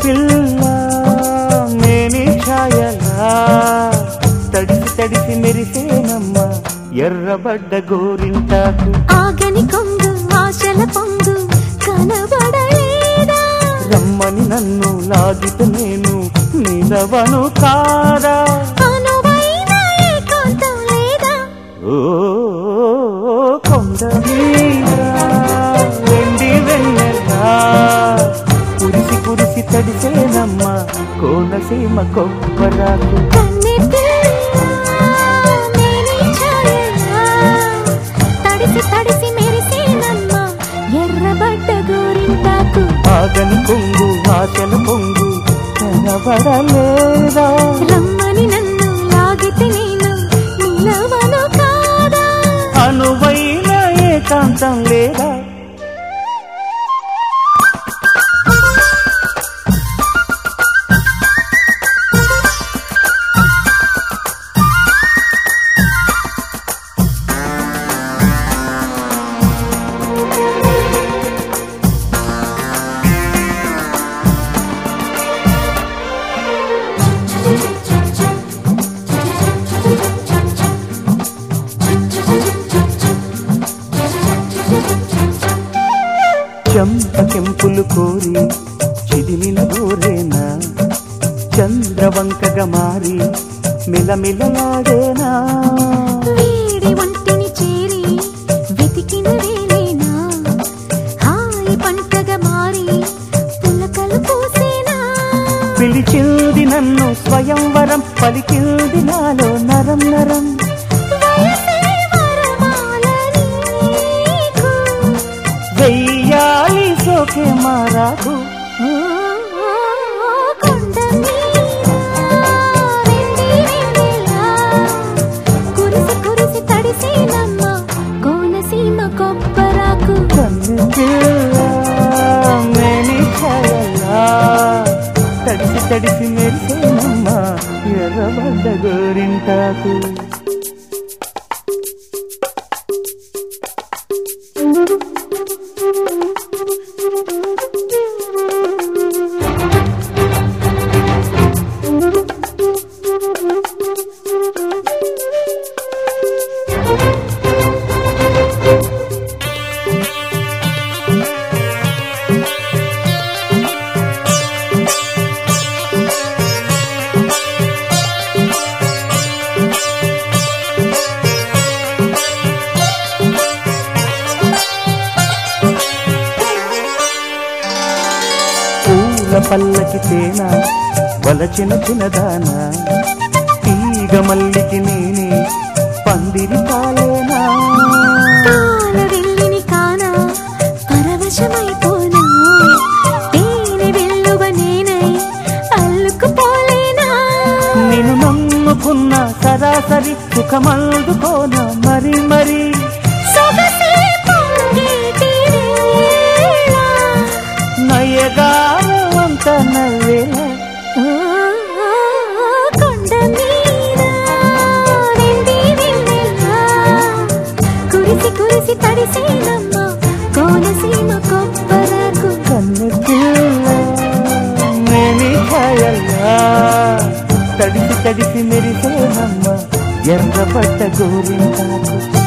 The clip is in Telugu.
పిల్ల మేని ఛాయలా తడిసి తడిసి మెరిసేనమ్మ ఎర్రబడ్డ గోరింటాకు ఆగని కొంగు ఆశల పొంగు కనబడలేదా రమ్మని నన్ను లాగితే నేను నిలవను కాదా అనువైన ఏకాంతం లేదా ఓ కొండ మీద వెండి వెన్నెలా కురిసి కురిసి తడిసేనమ్మ కోనసీమ కొబ్బరాకు తడిసి తడిసి మెరిసేనమ్మ ఎర్రబడ్డ గోరింటాకు ఆగని కొంగు ఆశల పొంగు కనబడలేదా రమ్మని నన్ను లాగితే నేను నిలవను కాదా అనువైన ఏకాంతం లేదా చెంపకెంపులు కోరి చిదిమిన గోరేనా చంద్రవంకగా మారి మిలమిలలాడేనా వేడి వంటిని చేరి వెతికిన వేలేనా హాయి పంటగా మారి పులకలు పూసేనా పిలిచింది నన్ను స్వయంవరం పలికింది నాలో నరం నరం వెయ్యాలి సోకే మారాకు కురిసి కురిసి తడిసేనమ్మ కోనసీమ కొబ్బరాకు మేని ఛాయలా తడిసి తడిసి మెరిసేనమ్మ ఎర్రబడ్డ గోరింటాకు పల్లకి తేన వలచిన చిన్నదానా తీగ మల్లికి నేనే పందిరి కాలేనా వెళ్ళిని కానా పరవశమైపోనా తేనె వెల్లువ నేనై అల్లుకుపోలేనా నేను నమ్ముకున్న సరాసరి సుఖమందుకోనా మరి మరి నయగారంత నవ్వేలా కొండ మీద వెండి వెన్నెలా కురిసి కురిసి తడిసేనమ్మ కోనసీమ కొబ్బరాకు కన్ను పిల్ల మేని ఛాయలా తడిసి తడిసి మెరిసేనమ్మ ఎర్రబడ్డ గోరింటాకు